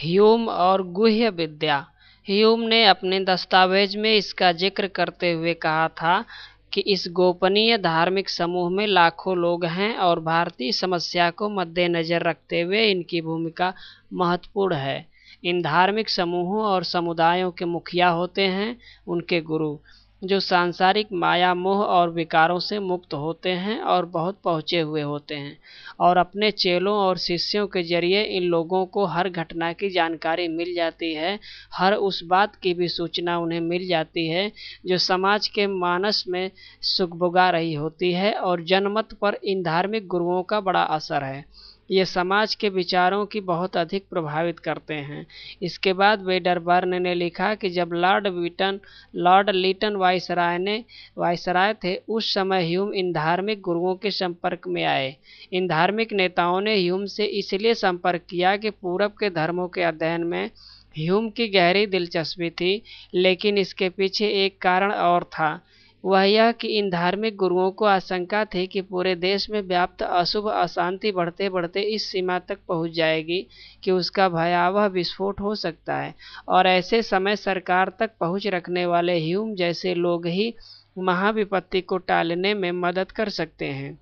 Hume और गुह्य विद्या। Hume ने अपने दस्तावेज में इसका जिक्र करते हुए कहा था कि इस गोपनीय धार्मिक समूह में लाखों लोग हैं और भारतीय समस्या को मद्देनजर रखते हुए इनकी भूमिका महत्वपूर्ण है। इन धार्मिक समूहों और समुदायों के मुखिया होते हैं उनके गुरु, जो सांसारिक माया मोह और विकारों से मुक्त होते हैं और बहुत पहुँचे हुए होते हैं, और अपने चेलों और शिष्यों के जरिए इन लोगों को हर घटना की जानकारी मिल जाती है, हर उस बात की भी सूचना उन्हें मिल जाती है जो समाज के मानस में सुगबुगा रही होती है, और जनमत पर इन धार्मिक गुरुओं का बड़ा असर है। ये समाज के विचारों की बहुत अधिक प्रभावित करते हैं। इसके बाद वेडरबर्न ने लिखा कि जब लॉर्ड लीटन वायसराय थे, उस समय ह्यूम इन धार्मिक गुरुओं के संपर्क में आए। इन धार्मिक नेताओं ने ह्यूम से इसलिए संपर्क किया कि पूरब के धर्मों के अध्ययन में ह्यूम की गहरी दिलचस्पी थी, लेकिन इसके पीछे एक कारण और था। वह यह कि इन धार्मिक गुरुओं को आशंका थी कि पूरे देश में व्याप्त अशुभ अशांति बढ़ते बढ़ते इस सीमा तक पहुंच जाएगी कि उसका भयावह विस्फोट हो सकता है, और ऐसे समय सरकार तक पहुंच रखने वाले ह्यूम जैसे लोग ही महाविपत्ति को टालने में मदद कर सकते हैं।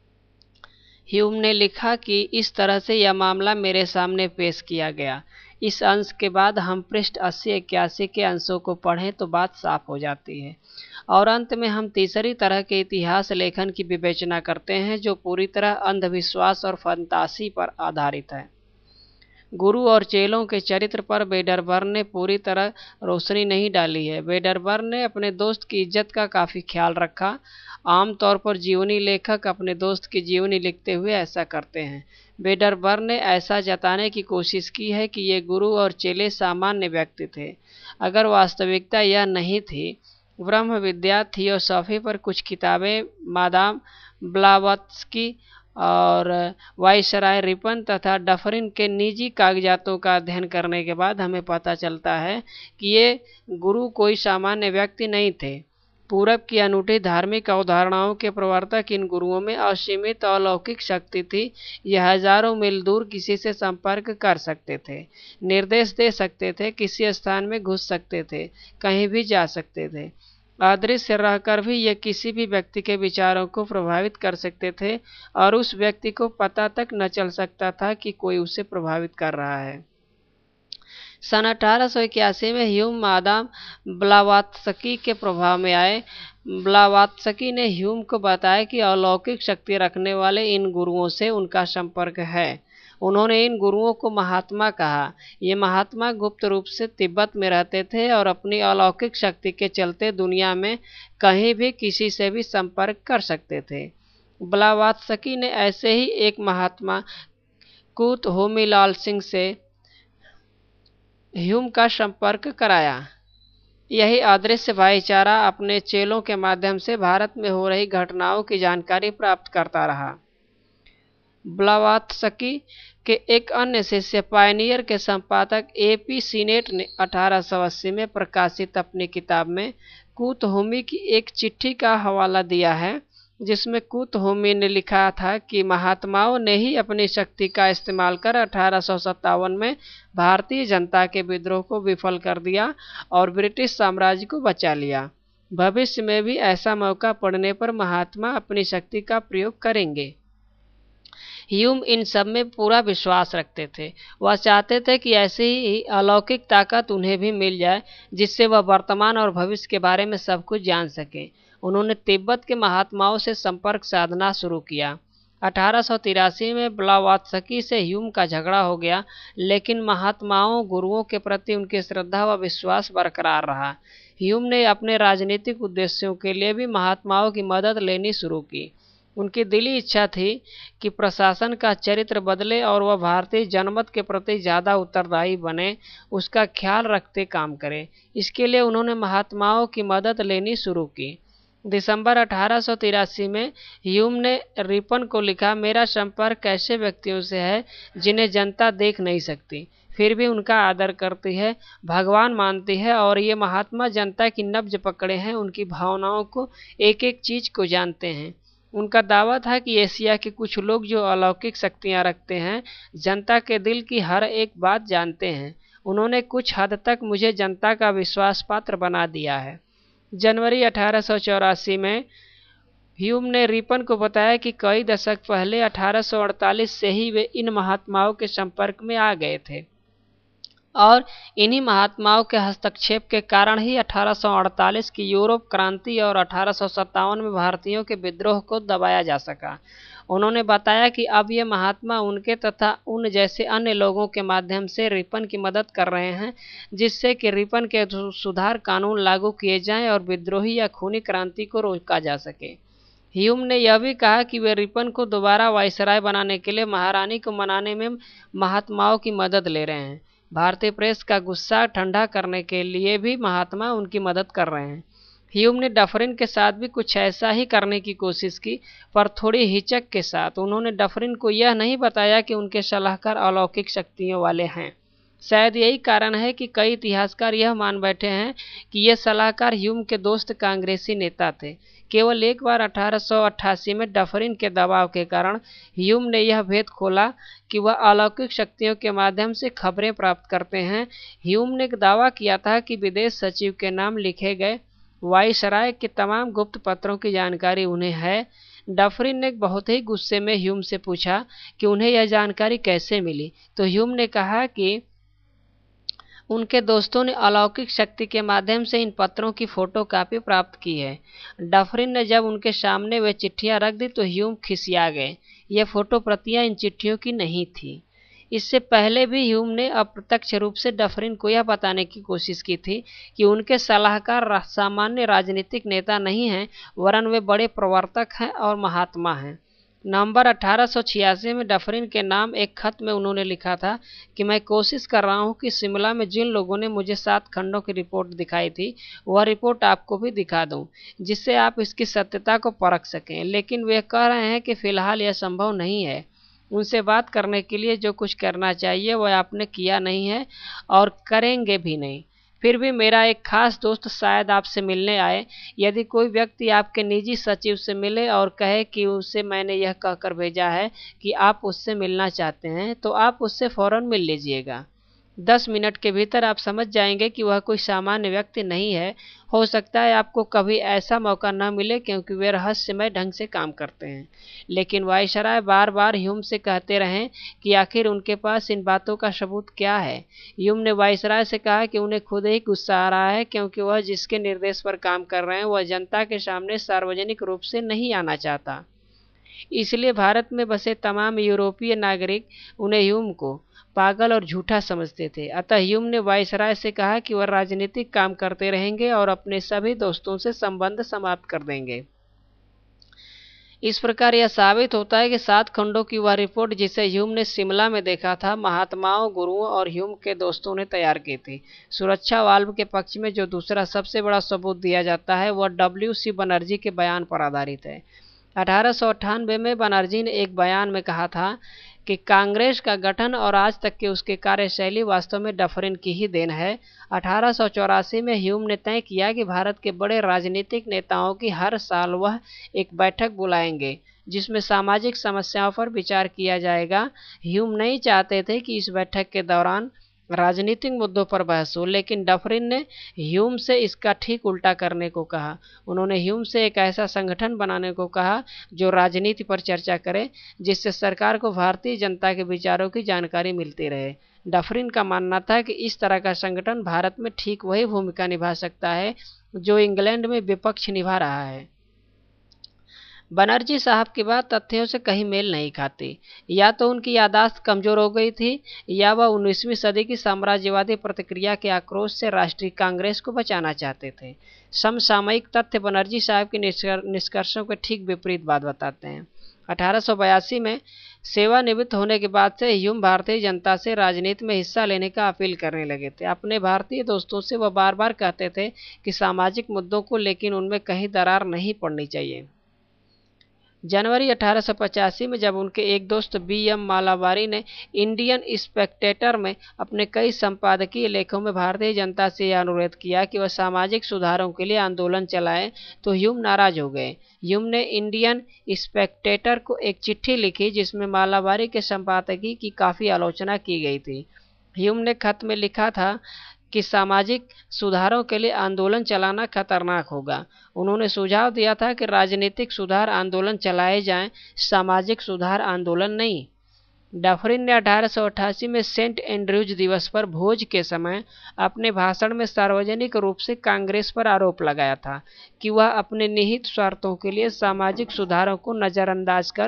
ह्यूम ने लिखा कि इस तरह से यह मामला मेरे सामने पेश किया गया। इस अंश के बाद हम पृष्ठ 80-81 के अंशों को पढ़ें तो बात साफ हो जाती है। और अंत में हम तीसरी तरह के इतिहास लेखन की विवेचना करते हैं, जो पूरी तरह अंधविश्वास और फंतासी पर आधारित है। गुरु और चेलों के चरित्र पर वेडरबर्न ने पूरी तरह रोशनी नहीं डाली है। वेडरबर्न ने अपने दोस्त की इज्जत का काफ़ी ख्याल रखा। आमतौर पर जीवनी लेखक अपने दोस्त की जीवनी लिखते हुए ऐसा करते हैं। वेडरबर्न ने ऐसा जताने की कोशिश की है कि ये गुरु और चेले सामान्य व्यक्ति थे, अगर वास्तविकता यह नहीं थी। ब्रह्म विद्या, थियोसॉफी पर कुछ किताबें मादाम ब्लावत्स्की और वाइसराय रिपन तथा डफरिन के निजी कागजातों का अध्ययन करने के बाद हमें पता चलता है कि ये गुरु कोई सामान्य व्यक्ति नहीं थे। पूरब की अनूठी धार्मिक अवधारणाओं के प्रवर्तक इन गुरुओं में असीमित अलौकिक शक्ति थी। यह हजारों मील दूर किसी से संपर्क कर सकते थे, निर्देश दे सकते थे, किसी स्थान में घुस सकते थे, कहीं भी जा सकते थे। अदृश्य रहकर भी ये किसी भी व्यक्ति के विचारों को प्रभावित कर सकते थे, और उस व्यक्ति को पता तक न चल सकता था कि कोई उसे प्रभावित कर रहा है। सन 1881 में ह्यूम मादाम ब्लावात्स्की के प्रभाव में आए। ब्लावात्स्की ने ह्यूम को बताया कि अलौकिक शक्ति रखने वाले इन गुरुओं से उनका संपर्क है। उन्होंने इन गुरुओं को महात्मा कहा। ये महात्मा गुप्त रूप से तिब्बत में रहते थे और अपनी अलौकिक शक्ति के चलते दुनिया में कहीं भी किसी से भी संपर्क कर सकते थे। ब्लावात्स्की ने ऐसे ही एक महात्मा कूत होमीलाल सिंह से ह्यूम का संपर्क कराया। यही अदृश्य भाईचारा अपने चेलों के माध्यम से भारत में हो रही घटनाओं की जानकारी प्राप्त करता रहा। ब्लावात्स्की के एक अन्य शिष्य पायनियर के संपादक A.P. सीनेट ने 1880 में प्रकाशित अपनी किताब में कूत होमी की एक चिट्ठी का हवाला दिया है, जिसमें कूत होमी ने लिखा था कि महात्माओं ने ही अपनी शक्ति का इस्तेमाल कर 1857 में भारतीय जनता के विद्रोह को विफल कर दिया और ब्रिटिश साम्राज्य को बचा लिया। भविष्य में भी ऐसा मौका पड़ने पर महात्मा अपनी शक्ति का प्रयोग करेंगे। ह्यूम इन सब में पूरा विश्वास रखते थे। वह चाहते थे कि ऐसी ही अलौकिक ताकत उन्हें भी मिल जाए, जिससे वह वर्तमान और भविष्य के बारे में सब कुछ जान सके। उन्होंने तिब्बत के महात्माओं से संपर्क साधना शुरू किया। 1883 में ब्लावात्स्की से ह्यूम का झगड़ा हो गया, लेकिन महात्माओं गुरुओं के प्रति उनकी श्रद्धा व विश्वास बरकरार रहा। ह्यूम ने अपने राजनीतिक उद्देश्यों के लिए भी महात्माओं की मदद लेनी शुरू की। उनकी दिली इच्छा थी कि प्रशासन का चरित्र बदले और वह भारतीय जनमत के प्रति ज़्यादा उत्तरदायी बने, उसका ख्याल रखते काम करे। इसके लिए उन्होंने महात्माओं की मदद लेनी शुरू की। दिसंबर 1883 में ह्यूम ने रिपन को लिखा, मेरा संपर्क ऐसे व्यक्तियों से है जिन्हें जनता देख नहीं सकती, फिर भी उनका आदर करती है, भगवान मानती है, और ये महात्मा जनता की नब्ज पकड़े हैं, उनकी भावनाओं को, एक एक चीज को जानते हैं। उनका दावा था कि एशिया के कुछ लोग जो अलौकिक शक्तियां रखते हैं, जनता के दिल की हर एक बात जानते हैं। उन्होंने कुछ हद तक मुझे जनता का विश्वास पात्र बना दिया है। जनवरी 1884 में ह्यूम ने रिपन को बताया कि कई दशक पहले 1848 से ही वे इन महात्माओं के संपर्क में आ गए थे और इन्हीं महात्माओं के हस्तक्षेप के कारण ही 1848 की यूरोप क्रांति और 1857 में भारतीयों के विद्रोह को दबाया जा सका। उन्होंने बताया कि अब ये महात्मा उनके तथा उन जैसे अन्य लोगों के माध्यम से रिपन की मदद कर रहे हैं, जिससे कि रिपन के सुधार कानून लागू किए जाएं और विद्रोही या खूनी क्रांति को रोका जा सके। ह्यूम ने यह भी कहा कि वे रिपन को दोबारा वायसराय बनाने के लिए महारानी को मनाने में महात्माओं की मदद ले रहे हैं। भारतीय प्रेस का गुस्सा ठंडा करने के लिए भी महात्मा उनकी मदद कर रहे हैं। ह्यूम ने डफरिन के साथ भी कुछ ऐसा ही करने की कोशिश की, पर थोड़ी हिचक के साथ। उन्होंने डफरिन को यह नहीं बताया कि उनके सलाहकार अलौकिक शक्तियों वाले हैं। शायद यही कारण है कि कई इतिहासकार यह मान बैठे हैं कि ये सलाहकार ह्यूम के दोस्त कांग्रेसी नेता थे। केवल एक बार 1888 में डफरिन के दबाव के कारण ह्यूम ने यह भेद खोला कि वह अलौकिक शक्तियों के माध्यम से खबरें प्राप्त करते हैं। ह्यूम ने दावा किया था कि विदेश सचिव के नाम लिखे गए वायसराय के तमाम गुप्त पत्रों की जानकारी उन्हें है। डफरिन ने बहुत ही गुस्से में ह्यूम से पूछा कि उन्हें यह जानकारी कैसे मिली, तो ह्यूम ने कहा कि उनके दोस्तों ने अलौकिक शक्ति के माध्यम से इन पत्रों की फोटो कापी प्राप्त की है। डफरिन ने जब उनके सामने वे चिट्ठियां रख दी तो ह्यूम खिसिया गए। ये फोटो प्रतियां इन चिट्ठियों की नहीं थी। इससे पहले भी ह्यूम ने अप्रत्यक्ष रूप से डफरिन को यह बताने की कोशिश की थी कि उनके सलाहकार सामान्य राजनीतिक नेता नहीं हैं, वरन वे बड़े प्रवर्तक हैं और महात्मा हैं। नवंबर 1886 में डफरिन के नाम एक खत में उन्होंने लिखा था कि मैं कोशिश कर रहा हूं कि शिमला में जिन लोगों ने मुझे 7 खंडों की रिपोर्ट दिखाई थी, वह रिपोर्ट आपको भी दिखा दूं, जिससे आप इसकी सत्यता को परख सकें। लेकिन वे कह रहे हैं कि फिलहाल यह संभव नहीं है। उनसे बात करने के लिए जो कुछ करना चाहिए वह आपने किया नहीं है और करेंगे भी नहीं। फिर भी मेरा एक खास दोस्त शायद आपसे मिलने आए। यदि कोई व्यक्ति आपके निजी सचिव से मिले और कहे कि उसे मैंने यह कहकर भेजा है कि आप उससे मिलना चाहते हैं, तो आप उससे फौरन मिल लीजिएगा। 10 मिनट के भीतर आप समझ जाएंगे कि वह कोई सामान्य व्यक्ति नहीं है। हो सकता है आपको कभी ऐसा मौका न मिले, क्योंकि वे रहस्यमय ढंग से काम करते हैं। लेकिन वायसराय बार बार ह्यूम से कहते रहें कि आखिर उनके पास इन बातों का सबूत क्या है। ह्यूम ने वायसराय से कहा कि उन्हें खुद ही गुस्सा आ रहा है, क्योंकि वह जिसके निर्देश पर काम कर रहे हैं वह जनता के सामने सार्वजनिक रूप से नहीं आना चाहता। इसलिए भारत में बसे तमाम यूरोपीय नागरिक उन्हें ह्यूम को पागल और झूठा समझते थे। अतः ह्यूम ने वायसराय से कहा कि वह राजनीतिक काम करते रहेंगे और अपने सभी दोस्तों से संबंध समाप्त कर देंगे। इस प्रकार यह साबित होता है कि 7 खंडों की वह रिपोर्ट जिसे ह्यूम ने शिमला में देखा था, महात्माओं, गुरुओं और ह्यूम के दोस्तों ने तैयार की थी। सुरक्षा वाल्व के पक्ष में जो दूसरा सबसे बड़ा सबूत दिया जाता है वह W.C. बनर्जी के बयान पर आधारित है। 1898 में बनर्जी ने एक बयान में कहा था कि कांग्रेस का गठन और आज तक की उसकी कार्यशैली वास्तव में डफरिन की ही देन है। 1884 में ह्यूम ने तय किया कि भारत के बड़े राजनीतिक नेताओं की हर साल वह एक बैठक बुलाएंगे जिसमें सामाजिक समस्याओं पर विचार किया जाएगा। ह्यूम नहीं चाहते थे कि इस बैठक के दौरान राजनीतिक मुद्दों पर बहस हो, लेकिन डफरिन ने ह्यूम से इसका ठीक उल्टा करने को कहा। उन्होंने ह्यूम से एक ऐसा संगठन बनाने को कहा जो राजनीति पर चर्चा करे, जिससे सरकार को भारतीय जनता के विचारों की जानकारी मिलती रहे। डफरिन का मानना था कि इस तरह का संगठन भारत में ठीक वही भूमिका निभा सकता है जो इंग्लैंड में विपक्ष निभा रहा है। बनर्जी साहब की बात तथ्यों से कहीं मेल नहीं खाती। या तो उनकी याददाश्त कमजोर हो गई थी, या वह 19वीं सदी की साम्राज्यवादी प्रतिक्रिया के आक्रोश से राष्ट्रीय कांग्रेस को बचाना चाहते थे। समसामयिक तथ्य बनर्जी साहब के निष्कर्षों के ठीक विपरीत बात बताते हैं। 1882 में सेवानिवृत्त होने के बाद से ह्यूम भारतीय जनता से राजनीति में हिस्सा लेने का अपील करने लगे थे। अपने भारतीय दोस्तों से वह बार बार कहते थे कि सामाजिक मुद्दों को लेकिन उनमें कहीं दरार नहीं पड़नी चाहिए। जनवरी 1885 में जब उनके एक दोस्त बी.एम. मालाबारी ने इंडियन स्पेक्टेटर में अपने कई संपादकीय लेखों में भारतीय जनता से यह अनुरोध किया कि वह सामाजिक सुधारों के लिए आंदोलन चलाएं, तो ह्यूम नाराज हो गए। ह्यूम ने इंडियन स्पेक्टेटर को एक चिट्ठी लिखी जिसमें मालाबारी के संपादकीय की काफ़ी आलोचना की गई थी। ह्यूम ने खत में लिखा था कि सामाजिक सुधारों के लिए आंदोलन चलाना खतरनाक होगा। उन्होंने सुझाव दिया था कि राजनीतिक सुधार आंदोलन चलाए जाएं, सामाजिक सुधार आंदोलन नहीं। डफरिन ने 1888 में सेंट एंड्रयूज दिवस पर भोज के समय अपने भाषण में सार्वजनिक रूप से कांग्रेस पर आरोप लगाया था कि वह अपने निहित स्वार्थों के लिए सामाजिक सुधारों को नज़रअंदाज कर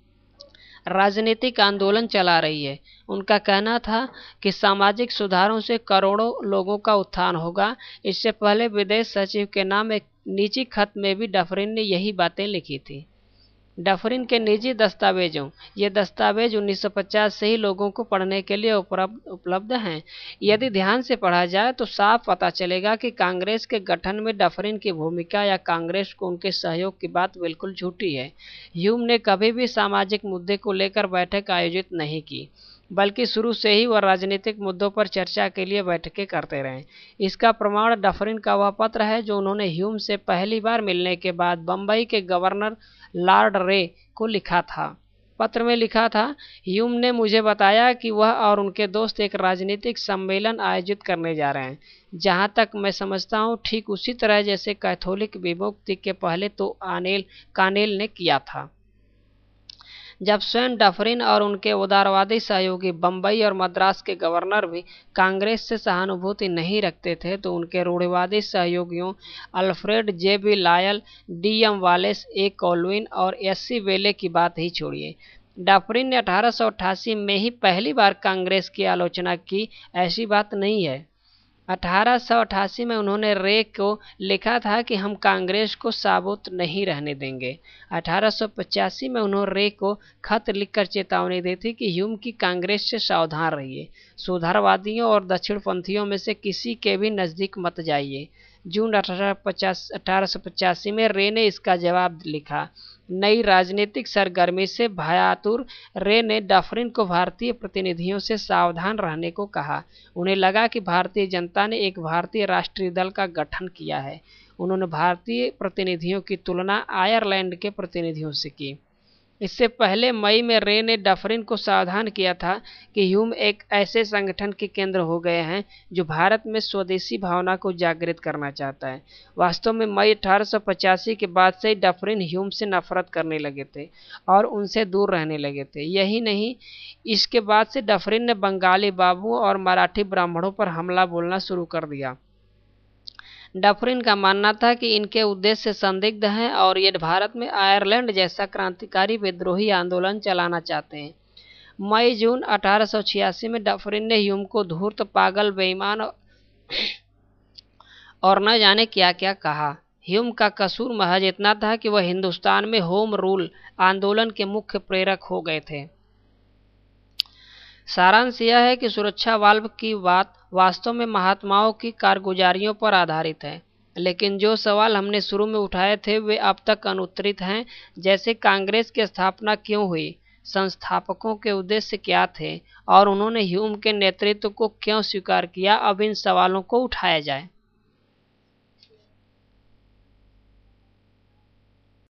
राजनीतिक आंदोलन चला रही है। उनका कहना था कि सामाजिक सुधारों से करोड़ों लोगों का उत्थान होगा। इससे पहले विदेश सचिव के नाम एक निजी खत में भी डफरिन ने यही बातें लिखी थी। डफरिन के निजी दस्तावेजों, ये दस्तावेज 1950 से ही लोगों को पढ़ने के लिए उपलब्ध हैं। यदि ध्यान से पढ़ा जाए तो साफ पता चलेगा कि कांग्रेस के गठन में डफरिन की भूमिका या कांग्रेस को उनके सहयोग की बात बिल्कुल झूठी है। ह्यूम ने कभी भी सामाजिक मुद्दे को लेकर बैठक आयोजित नहीं की, बल्कि शुरू से ही वह राजनीतिक मुद्दों पर चर्चा के लिए बैठकें करते रहे। इसका प्रमाण डफरिन का वह पत्र है जो उन्होंने ह्यूम से पहली बार मिलने के बाद बम्बई के गवर्नर लॉर्ड रे को लिखा था। पत्र में लिखा था, ह्यूम ने मुझे बताया कि वह और उनके दोस्त एक राजनीतिक सम्मेलन आयोजित करने जा रहे हैं। जहां तक मैं समझता हूं ठीक उसी तरह जैसे कैथोलिक विमुक्ति के पहले तो कानेल ने किया था। जब स्वयं डफरिन और उनके उदारवादी सहयोगी बम्बई और मद्रास के गवर्नर भी कांग्रेस से सहानुभूति नहीं रखते थे, तो उनके रूढ़िवादी सहयोगियों Alfred J B Lyall, DM. Wallace, A. Colvin और एस.सी. वेले की बात ही छोड़िए। डफरिन ने 1888 में ही पहली बार कांग्रेस की आलोचना की, ऐसी बात नहीं है। 1888 में उन्होंने रे को लिखा था कि हम कांग्रेस को साबुत नहीं रहने देंगे। 1885 में उन्होंने रे को खत लिखकर चेतावनी दी थी कि ह्यूम की कांग्रेस से सावधान रहिए, सुधारवादियों और दक्षिणपंथियों में से किसी के भी नज़दीक मत जाइए। जून 1885 में रे ने इसका जवाब लिखा। नई राजनीतिक सरगर्मी से भयातुर रे ने डफरिन को भारतीय प्रतिनिधियों से सावधान रहने को कहा। उन्हें लगा कि भारतीय जनता ने एक भारतीय राष्ट्रीय दल का गठन किया है। उन्होंने भारतीय प्रतिनिधियों की तुलना आयरलैंड के प्रतिनिधियों से की। इससे पहले मई में रे ने डफरिन को सावधान किया था कि ह्यूम एक ऐसे संगठन के केंद्र हो गए हैं जो भारत में स्वदेशी भावना को जागृत करना चाहता है। वास्तव में मई 1885 के बाद से ही डफरिन ह्यूम से नफरत करने लगे थे और उनसे दूर रहने लगे थे। यही नहीं, इसके बाद से डफरिन ने बंगाली बाबुओं और मराठी ब्राह्मणों पर हमला बोलना शुरू कर दिया। डफरिन का मानना था कि इनके उद्देश्य संदिग्ध हैं और ये भारत में आयरलैंड जैसा क्रांतिकारी विद्रोही आंदोलन चलाना चाहते हैं। मई जून 1886 में डफरिन ने ह्यूम को धूर्त, पागल, बेईमान और न जाने क्या क्या कहा। ह्यूम का कसूर महज इतना था कि वह हिंदुस्तान में होम रूल आंदोलन के मुख्य प्रेरक हो गए थे। सारांश यह है कि सुरक्षा वाल्व की बात वास्तव में महात्माओं की कारगुजारियों पर आधारित है, लेकिन जो सवाल हमने शुरू में उठाए थे वे अब तक अनुत्तरित हैं, जैसे कांग्रेस की स्थापना क्यों हुई, संस्थापकों के उद्देश्य क्या थे और उन्होंने ह्यूम के नेतृत्व को क्यों स्वीकार किया। अब इन सवालों को उठाया जाए।